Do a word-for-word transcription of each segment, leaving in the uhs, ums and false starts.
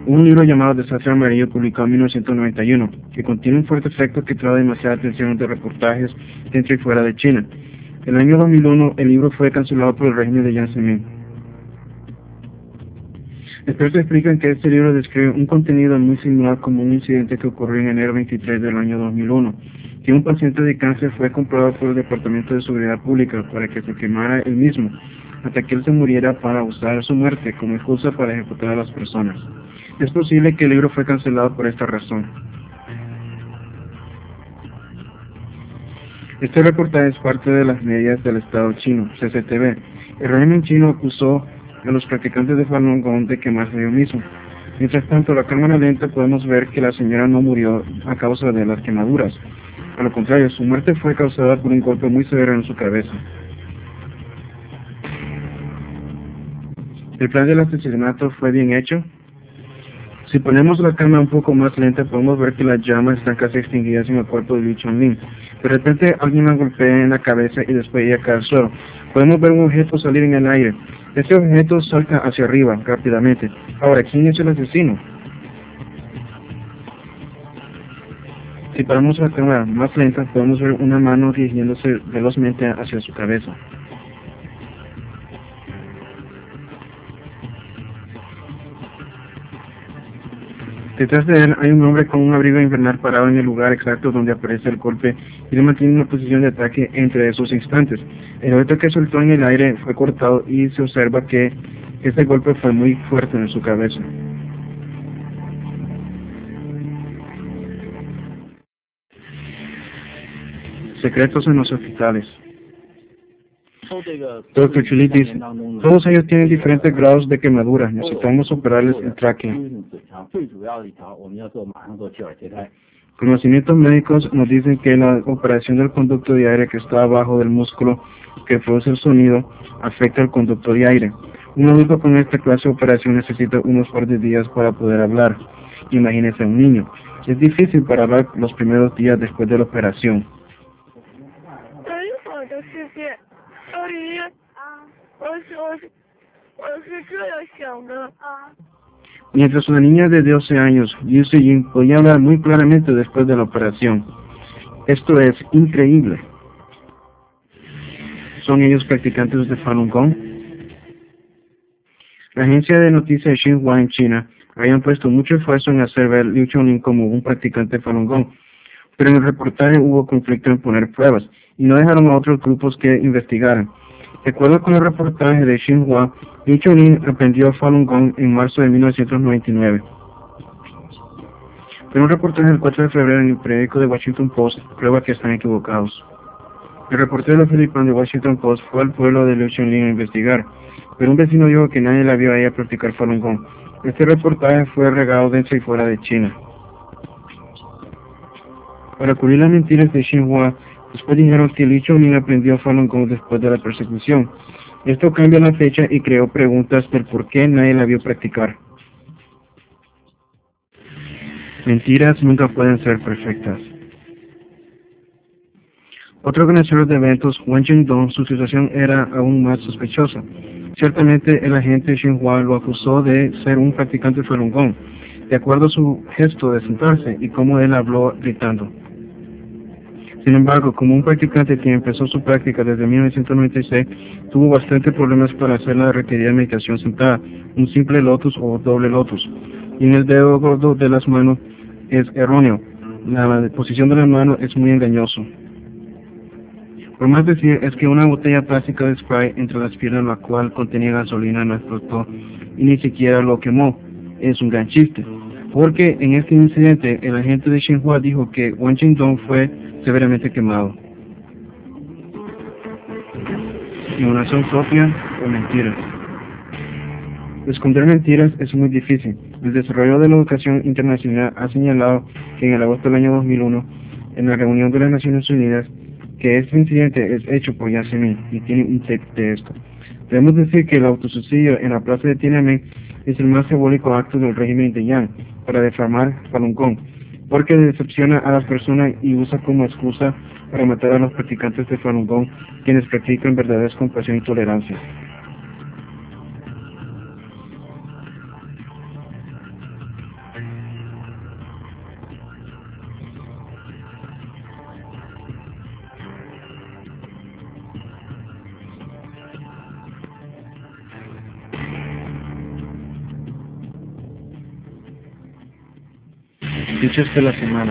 Un libro llamado Desastre Amarillo, publicado en mil novecientos noventa y uno, que contiene un fuerte efecto que trae demasiada atención de reportajes dentro y fuera de China. En el año dos mil uno, el libro fue cancelado por el régimen de Jiang Zemin. Expertos explican que este libro describe un contenido muy similar como un incidente que ocurrió en enero veintitrés del año dos mil uno, que un paciente de cáncer fue comprado por el Departamento de Seguridad Pública para que se quemara él mismo, hasta que él se muriera para usar su muerte como excusa para ejecutar a las personas. Es posible que el libro fue cancelado por esta razón. Este reportaje es parte de las medidas del Estado chino, C C T V. El régimen chino acusó a los practicantes de Falun Gong de quemarse ellos mismos. Mientras tanto, a la cámara lenta podemos ver que la señora no murió a causa de las quemaduras. A lo contrario, su muerte fue causada por un golpe muy severo en su cabeza. ¿El plan del asesinato fue bien hecho? Si ponemos la cámara un poco más lenta, podemos ver que las llamas están casi extinguidas en el cuerpo de Liu Chonlin. De repente, alguien la golpea en la cabeza y después ella cae al suelo. Podemos ver un objeto salir en el aire. Este objeto salta hacia arriba rápidamente. Ahora, ¿quién es el asesino? Si paramos la cámara más lenta, podemos ver una mano dirigiéndose velozmente hacia su cabeza. Detrás de él hay un hombre con un abrigo invernal parado en el lugar exacto donde aparece el golpe y le mantiene una posición de ataque entre esos instantes. El objeto que soltó en el aire fue cortado y se observa que este golpe fue muy fuerte en su cabeza. Secretos en los hospitales. doctor Chuli dice, todos ellos tienen diferentes grados de quemadura, necesitamos operarles el tráquea. Conocimientos médicos nos dicen que la operación del conducto de aire que está abajo del músculo que produce el sonido afecta al conducto de aire. Un adulto con esta clase de operación necesita unos fuertes días para poder hablar. Imagínese un niño. Es difícil para hablar los primeros días después de la operación. Mientras una niña de doce años, Liu Sijin, podía hablar muy claramente después de la operación. Esto es increíble. ¿Son ellos practicantes de Falun Gong? La agencia de noticias Xinhua en China habían puesto mucho esfuerzo en hacer ver a Liu Chonlin como un practicante de Falun Gong, pero en el reportaje hubo conflicto en poner pruebas y no dejaron a otros grupos que investigaran. De acuerdo con el reportaje de Xinhua, Liu Chonlin aprendió Falun Gong en marzo de mil novecientos noventa y nueve. Pero un reportaje del cuatro de febrero en el periódico de Washington Post prueba que están equivocados. El reportero filipino de Washington Post fue al pueblo de Liu Chonlin a investigar, pero un vecino dijo que nadie la vio a ella practicar Falun Gong. Este reportaje fue regado dentro y fuera de China. Para cubrir las mentiras de Xinhua, después dijeron que Liu Chonlin aprendió Falun Gong después de la persecución. Esto cambia la fecha y creó preguntas del por qué nadie la vio practicar. Mentiras nunca pueden ser perfectas. Otro organizador de eventos, Wen Jingdong, su situación era aún más sospechosa. Ciertamente el agente Xinhua lo acusó de ser un practicante de Falun Gong, de acuerdo a su gesto de sentarse y cómo él habló gritando. Sin embargo, como un practicante que empezó su práctica desde mil novecientos noventa y seis, tuvo bastante problemas para hacer la requerida meditación sentada, un simple lotus o doble lotus, y en el dedo gordo de las manos es erróneo. La posición de la mano es muy engañoso. Por más decir, es que una botella plástica de spray entre las piernas, la cual contenía gasolina, no explotó y ni siquiera lo quemó. Es un gran chiste, porque en este incidente el agente de Xinhua dijo que Wen Jingdong fue severamente quemado. Simulación propia o mentiras. Esconder mentiras es muy difícil. El desarrollo de la educación internacional ha señalado que en el agosto del año dos mil uno, en la reunión de las Naciones Unidas, que este incidente es hecho por Jiang Zemin y tiene un tape de esto. Debemos decir que el autosuicidio en la plaza de Tiananmen es el más simbólico acto del régimen de Yang para defamar Falun Gong, porque decepciona a las personas y usa como excusa para matar a los practicantes de Falun Gong, quienes practican verdadera compasión y tolerancia. Noticias de la semana.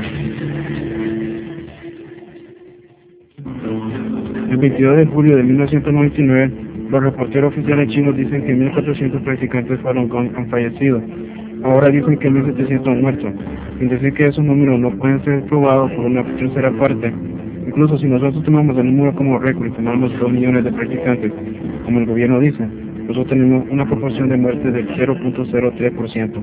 El veintidós de julio de mil novecientos noventa y nueve, los reporteros oficiales chinos dicen que mil cuatrocientos practicantes Falun Gong han fallecido. Ahora dicen que mil setecientos han muerto. Sin decir que esos números no pueden ser probados por una tercera parte. Incluso si nosotros tomamos el número como récord y tomamos dos millones de practicantes, como el gobierno dice, nosotros tenemos una proporción de muerte del cero punto cero tres por ciento.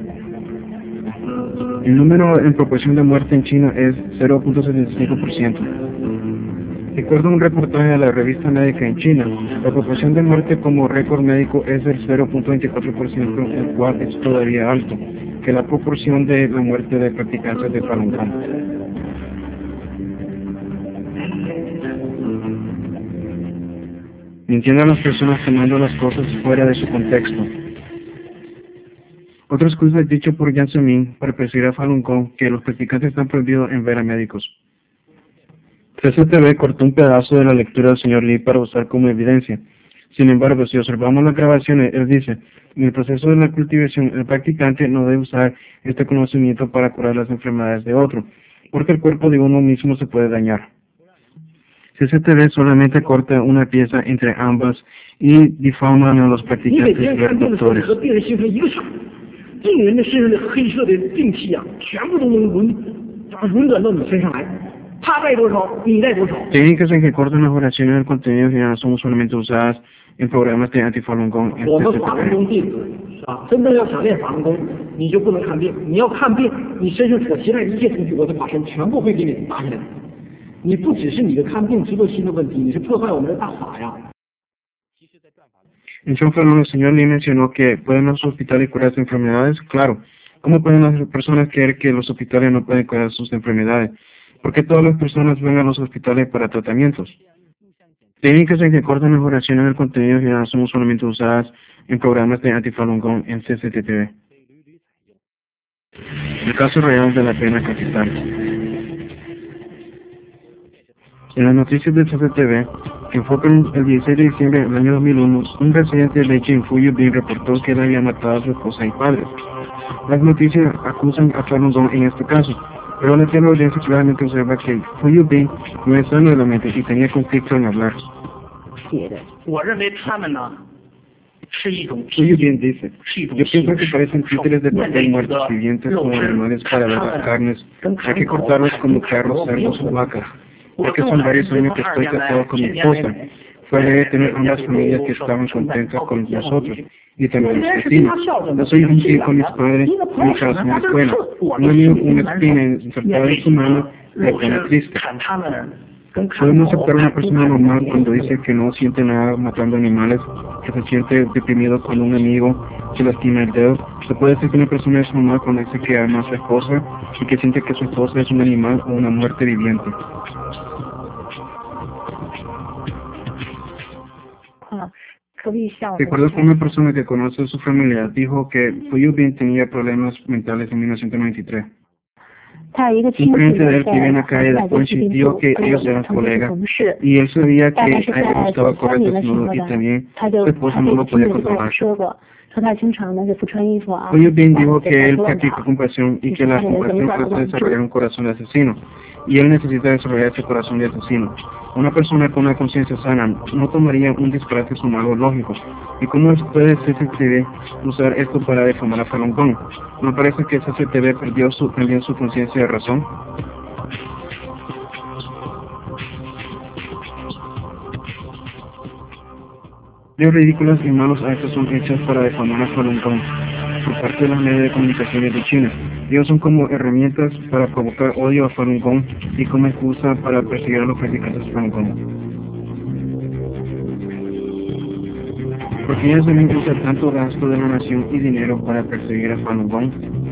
El número en proporción de muerte en China es cero punto setenta y cinco por ciento. De acuerdo a un reportaje de la revista médica en China, la proporción de muerte como récord médico es el cero punto veinticuatro por ciento, el cual es todavía alto que la proporción de la muerte de practicantes de Falun Gong. Mintiendo a las personas tomando las cosas fuera de su contexto. Otra excusa es dicho por Jiang Zemin para perseguir a Falun Gong que los practicantes están prohibidos en ver a médicos. C C T V cortó un pedazo de la lectura del señor Lee para usar como evidencia. Sin embargo, si observamos las grabaciones, él dice, en el proceso de la cultivación, el practicante no debe usar este conocimiento para curar las enfermedades de otro, porque el cuerpo de uno mismo se puede dañar. C C T V solamente corta una pieza entre ambas y difaman a los practicantes y a los doctores. Técnicas en que cortan las oraciones del contenido general son usualmente usadas en programas de anti-Falun Gong en C C T V. 你不只是你的看病植入新的问题，你是破坏我们的大法呀。 En Sean Falun, el señor Lee mencionó que pueden los hospitales curar sus enfermedades. Claro, ¿cómo pueden las personas creer que los hospitales no pueden curar sus enfermedades? Porque todas las personas van a los hospitales para tratamientos. Técnicas en que cortan las oraciones del contenido general son usualmente usadas en programas de anti-Falun Gong en C C T V. El caso real de la pena capital. En las noticias de C C T V, que enfocan el dieciséis de diciembre del año dos mil uno, un residente de Beijing, Fu Yubin, reportó que él había matado a su esposa y padre. Las noticias acusan a Falun Gong en este caso, pero la teleaudiencia claramente observa que Fu Yubin no es sano de la mente y tenía conflicto en hablar. Fu Yubin dice, yo pienso que parecen títeres de papel muertos vivientes como animales para ver las carnes, hay que cortarlos como carros, cerdos o vacas. Ya que son varios años que estoy casado con mi esposa, fue alegre tener ambas familias que estaban contentas con nosotros, y también los vecinos. Yo soy un tío con mis padres, mi casa en la escuela, un amigo con una espina insertada en su mano, me pone triste. Podemos aceptar a una persona normal cuando dice que no siente nada matando animales, que se siente deprimido cuando un amigo se lastima el dedo. Se puede decir que una persona es normal cuando dice que ama a su esposa y que siente que su esposa es un animal o una muerte viviente. Recuerdo que una persona que conoce a su familia dijo que Fu Yubin tenía problemas mentales en mil novecientos noventa y tres. Un pariente de él que vive en la calle de Punchi dijo que ellos eran colegas y él sabía que a él le gustaba correr desnudo y también su esposa no lo podía controlar. Fu Yubin dijo que él practica compasión y que la compasión hace desarrollar un corazón de asesino y él necesita desarrollar ese corazón de asesino. Una persona con una conciencia sana no tomaría un disparate como algo lógico. ¿Y cómo puede C C T V usar esto para difamar a Falun Gong? ¿No parece que C C T V perdió su, también su conciencia de razón? Los ridículos y malos actos son hechos para difamar a Falun Gong por parte de los medios de comunicaciones de China. Ellos son como herramientas para provocar odio a Falun Gong y como excusa para perseguir a los practicantes de Falun Gong. ¿Por qué ellos deben usar tanto gasto de la nación y dinero para perseguir a Falun Gong?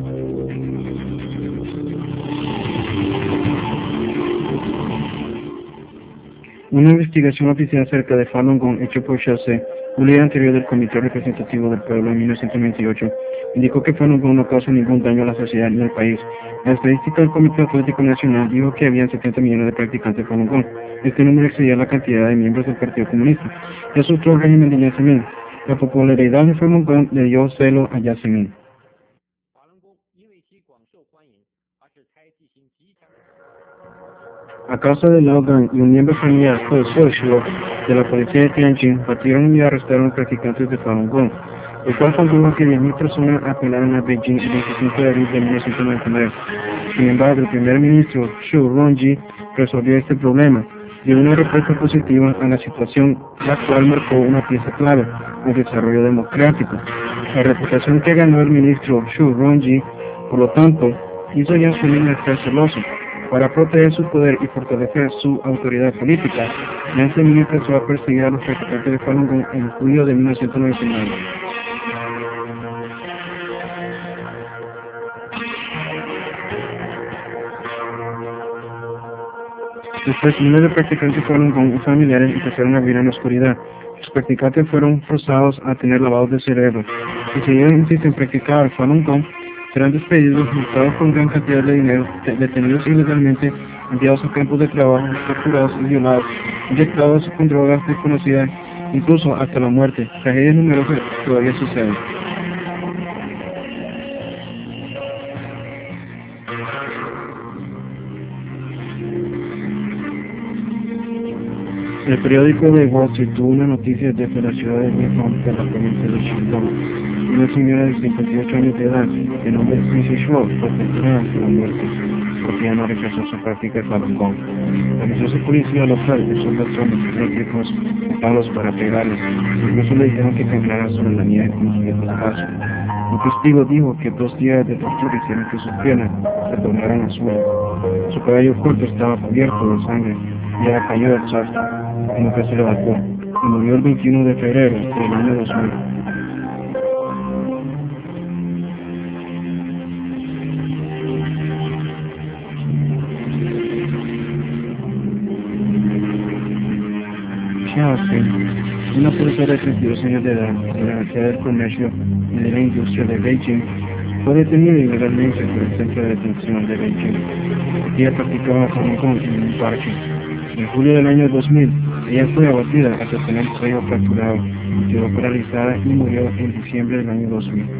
Una investigación oficial acerca de Falun Gong hecha por Xiaoze, un líder anterior del Comité Representativo del Pueblo en mil novecientos noventa y ocho, indicó que Falun Gong no causa ningún daño a la sociedad ni al país. La estadística del Comité Atlético Nacional dijo que había setenta millones de practicantes de Falun Gong. Este número excedía la cantidad de miembros del Partido Comunista. Eso es otro régimen de Jiang Zemin. La popularidad de Falun Gong le dio celo a Jiang Zemin. A causa de Logan y un miembro familiar, Joshua, de la policía de Tianjin, batieron y arrestaron practicantes de Falun Gong, el cual condujo a que diez mil personas apelaran a Beijing el veinticinco de abril de mil novecientos noventa y nueve. Sin embargo, el primer ministro Zhu Rongji resolvió este problema, dio una respuesta positiva a la situación, la cual marcó una pieza clave en el desarrollo democrático. La reputación que ganó el ministro Zhu Rongji, por lo tanto, hizo ya su líder estar celoso. Para proteger su poder y fortalecer su autoridad política, Jiang Zemin empezó a perseguir a los practicantes de Falun Gong en julio de mil novecientos noventa y nueve. Después, miles de practicantes Falun Gong y familiares empezaron a vivir en la oscuridad. Los practicantes fueron forzados a tener lavados de cerebro. Si se insisten en practicar Falun Gong, serán despedidos, multados con gran cantidad de dinero, detenidos ilegalmente, enviados a campos de trabajo, torturados y violados, inyectados con drogas desconocidas, incluso hasta la muerte. Tragedias numerosas todavía suceden. El periódico de Wall Street tuvo una noticia desde la ciudad de Wuhan, de la provincia de Shandong. Una señora de cincuenta y ocho años de edad, de nombre Missy Schwab, fue sentenciada a la muerte porque ya no rechazó su práctica de Falun Gong. La viciosa policía local usó patrones eléctricos usados para pegarles, incluso le dijeron que caminaran sobre la nieve como si fuera paso. Un testigo dijo que dos días de tortura hicieron que sus piernas se tornaran azules. Su cabello corto estaba cubierto de sangre y era cayó del salto, y nunca se levantó, y murió el veintiuno de febrero del año dos mil. Una profesora de treinta y dos años de edad de la Universidad del Comercio y de la Industria de Beijing fue detenida ilegalmente por el centro de detención de Beijing. Ella practicaba Falun Gong en un parque. En julio del año dos mil, ella fue abatida hasta tener el cuello fracturado, quedó paralizada y murió en diciembre del año dos mil.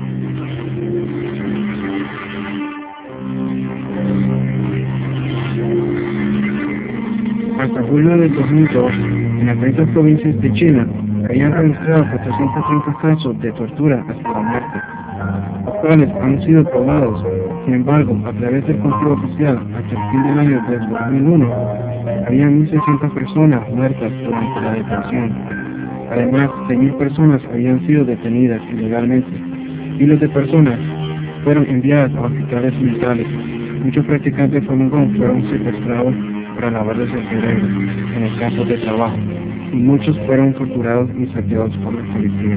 Hasta julio del dos mil dos, en las treinta provincias de China, habían registrado cuatrocientos treinta casos de tortura hasta la muerte, los cuales han sido probados. Sin embargo, a través del control oficial, hasta el fin del año del dos mil uno, había mil seiscientas personas muertas durante la detención. Además, seis mil personas habían sido detenidas ilegalmente. Miles de personas fueron enviadas a hospitales militares. Muchos practicantes de Falun Gong fueron secuestrados para lavarles el cerebro en el campo de trabajo, y muchos fueron torturados y saqueados por la policía.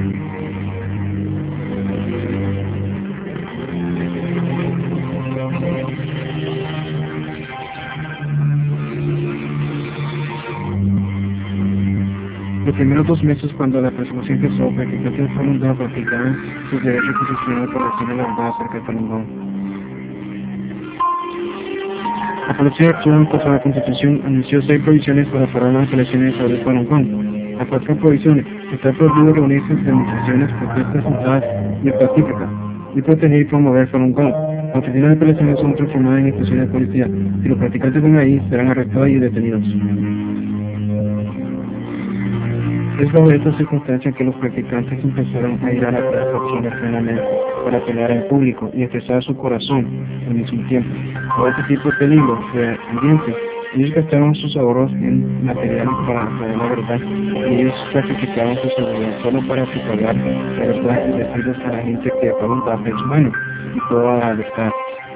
Los primeros dos meses, cuando la persecución empezó, practicantes de Falun Gong practicaban sus derechos constitucionales para recibir la verdad acerca de Falun Gong. La policía actuó en contra de la Constitución, anunció seis prohibiciones para parar las elecciones sobre Falun Gong. Las cuatro prohibiciones: está prohibido reunirse en demostraciones, protestas censuradas y pacíficas, y proteger y promover Falun Gong. Las oficinas de apelaciones son transformadas en instituciones de policía. Si los practicantes ven ahí, serán arrestados y detenidos. Es bajo estas circunstancias que los practicantes empezaron a ir a la plaza plenamente para pelear en público y expresar su corazón al mismo tiempo. Por este tipo de peligro de ambiente, ellos gastaron sus ahorros en material para traer la verdad, y ellos sacrificaron su seguridad solo para propagar la verdad y decirles a la gente que Falun Gong es bueno y todo a la verdad.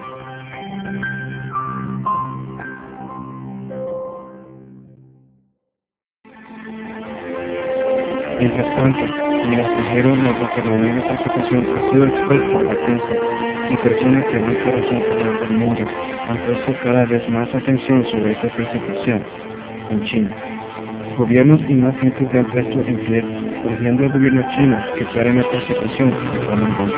Mientras tanto, en el extranjero, la verdadera persecución ha sido expuesta a la prensa, y personas que no conocen por el mundo han puesto cada vez más atención sobre esta persecución en China. Gobiernos y más gente se han puesto en pie, urgiendo al gobierno chino que pare la persecución de Falun Gong.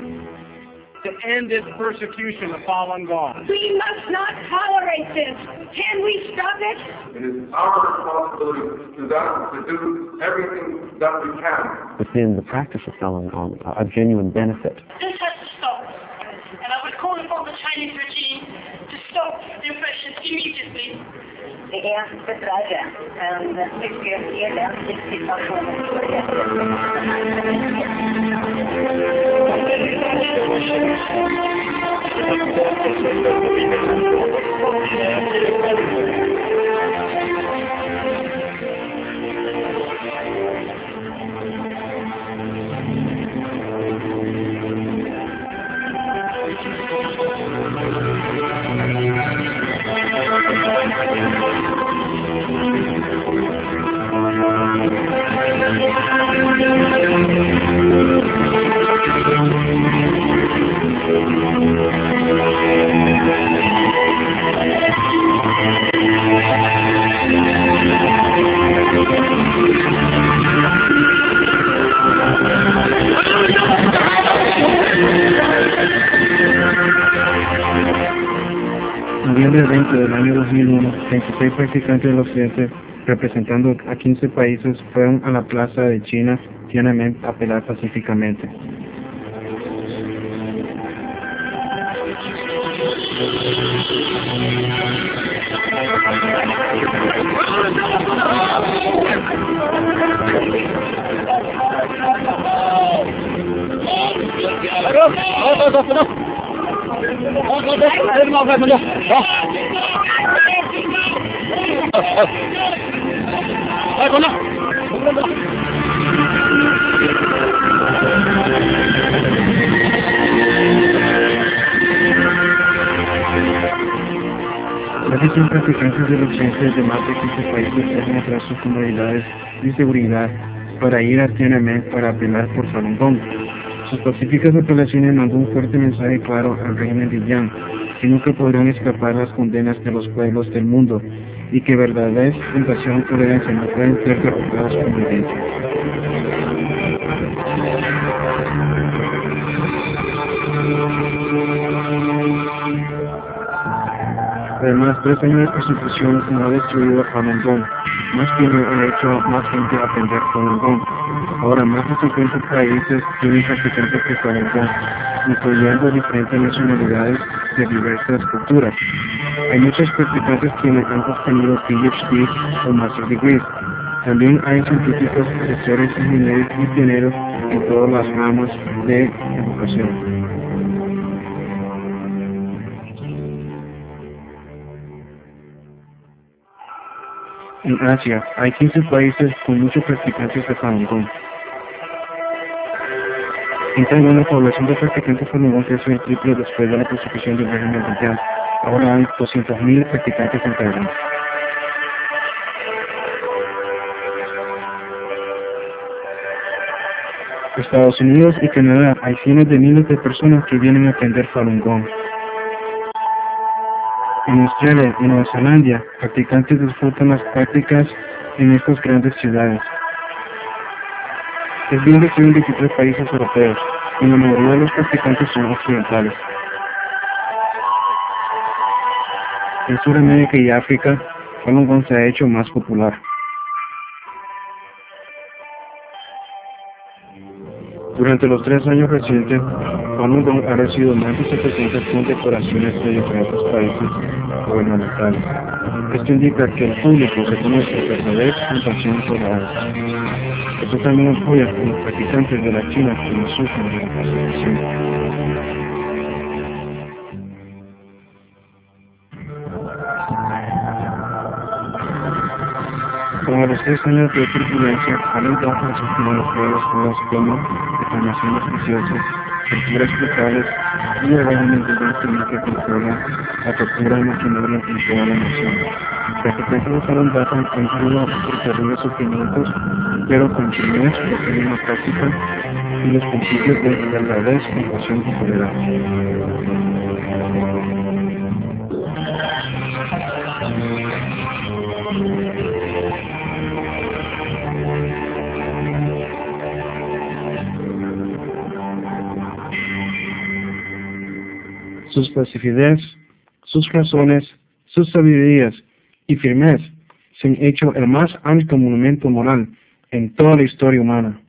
To end this persecution of Falun Gong. We must not tolerate this. Can we stop it? It is our responsibility to, that, to do everything that we can within the practice of Falun Gong, a genuine benefit. This has to stop. And I would call upon the Chinese regime to stop the oppression immediately. Det är dessvärre en mycket eländig situation noviembre veinte del año dos mil uno, veintiséis practicantes del occidente, representando a quince países, fueron a la plaza de China, Tiananmen, a apelar pacíficamente. Las distintas practicantes del occidente de más de quince países dejan atrás sus comodidades y seguridad para ir a Tiananmen para apelar por Falun Gong. Sus pacíficas apelaciones mandan un fuerte mensaje claro al régimen de Yang, que nunca podrán escapar las condenas de los pueblos del mundo y que verdadera compasión y tolerancia no pueden ser derrotadas con violencia. Además, tres años de persecución no ha destruido a Falun Gong, más bien ha hecho más gente aprender Falun Gong. Ahora más de cincuenta países tienen practicantes de Falun Gong, incluyendo diferentes nacionalidades de diversas culturas. Hay muchos practicantes quienes han obtenido P H D o Master Degrees. También hay científicos, profesores, ingenieros y pioneros en todas las ramas de educación. En Asia, hay quince países con muchos practicantes de Falun Gong. En Taiwán, la población de practicantes de Falun Gong creció el triple después de la persecución del régimen de Yang. Ahora hay doscientos mil practicantes en Taiwán. En Estados Unidos y Canadá hay cientos de miles de personas que vienen a aprender Falun Gong. En Australia y Nueva Zelanda, practicantes disfrutan las prácticas en estas grandes ciudades. Es bien que en veintitrés países europeos, y la mayoría de los practicantes son occidentales. En Sudamérica y África, Falun Gong se ha hecho más popular. Durante los tres años recientes, Falun Gong ha recibido más de setecientas condecoraciones de diferentes países gubernamentales. Esto indica que el público reconoce verdadera compasión por la arte. Esto también apoya a los practicantes de la China que no sufren de la persecución. Como los tres años de turbulencia, Falun Gong ha sufrido los pueblos juegos como defamaciones viciosas, torturas brutales y el régimen de Yang que controla la tortura maquinaria en toda la nación. Practicantes de Falun Gong han concluido por terribles sufrimientos, pero continúan su misma práctica y los principios de verdadera compasión y tolerancia. Sus pacificidad, sus razones, sus sabidurías y firmeza se han hecho el más alto monumento moral en toda la historia humana.